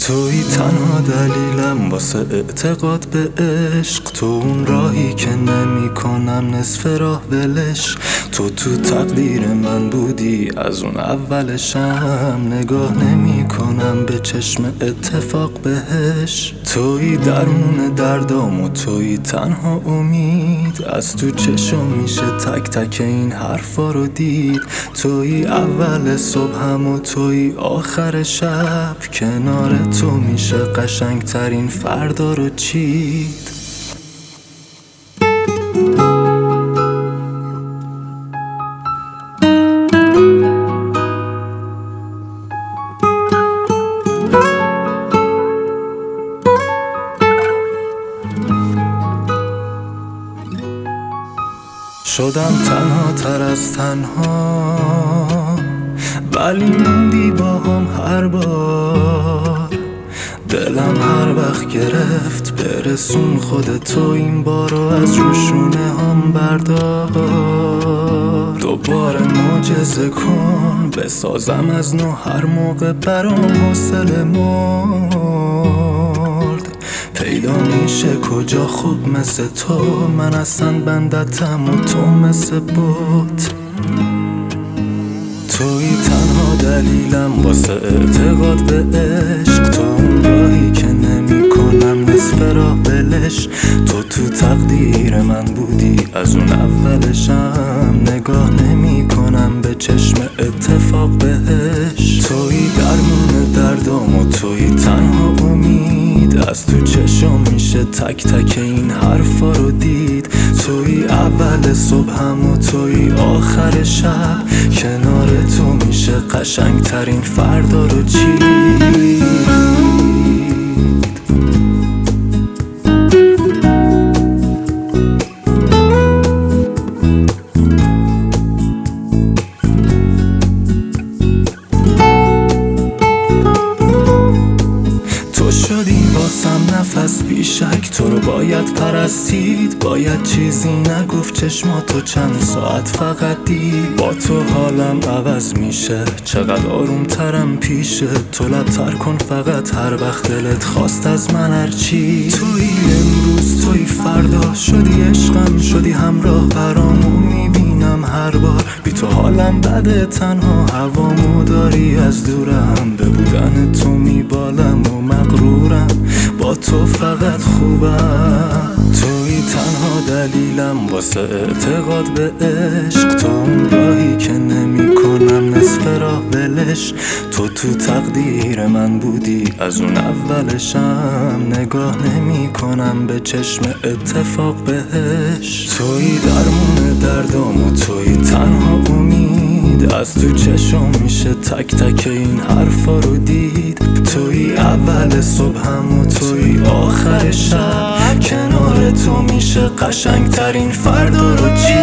توی تنها دلیلم واسه اعتقاد به عشق، تو اون راهی که نمی کنم نصف راه ولش. تو تقدیر من بودی از اون اولشم، نگاه نمی کنم به چشم اتفاق بهش. توی درمون دردام و توی تنها امید، از تو چشم میشه تک تک این حرفا رو دید. توی اول صبحم و توی آخر شب، کنار تو میشه قشنگ ترین فردا رو چید. شدم تنها تر از تنها، ولی موندی با هم هر بار. دلم هر وقت گرفت برسون خودتو این بارو از روشونه هم بردار. دوباره معجزه کن بسازم از نو هر موقع برام حوصله مرد. پیدا میشه کجا خوب مثل تو، من اصلا بندتم و تو مثل بوت. توی تنها دلیلم واسه اعتقاد به عشق، تو اون راهی که نمی کنم نصف راه ولش. تو تقدیر من بودی از اون اولشم، نگاه نمی کنم به چشم اتفاق بهش. توی درمون دردام و توی تنها امید، از تو چشم میشه تک تک این حرفا رو دید. توی اول صبحم و توی آخر شب، کنار تو میشه قشنگ ترین فردا رو چید. تو شدی واسم نفس بیشک، تو رو باید پرستید. باید چیزی نگفت چشماتو چند ساعت فقط دید. با تو حالم عوض میشه، چقدر آروم ترم پیشه. تو لبتر کن فقط هر وقت دلت خواست از من هرچی. توی امروز توی فردا، شدی عشقم شدی همراه برامو میبینم هر بار. بی تو حالم بده، تنها هوامو داری از دورم. به بودن تو میبالم و مغرورم، با تو فقط خوبم. توی تنها دلیلم واسه اعتقاد به عشق، تو اون راهی که نمی کنم نصف راه ولش. تو تقدیر من بودی از اون اولشم، نگاه نمی کنم به چشم اتفاق بهش. توی درمون دردام و توی تنها امید، از تو چشم میشه تک تک این حرفا رو دید. توی اول صبحم و توی آخر شب، کنار تو میشه قشنگ ترین فردا رو چید.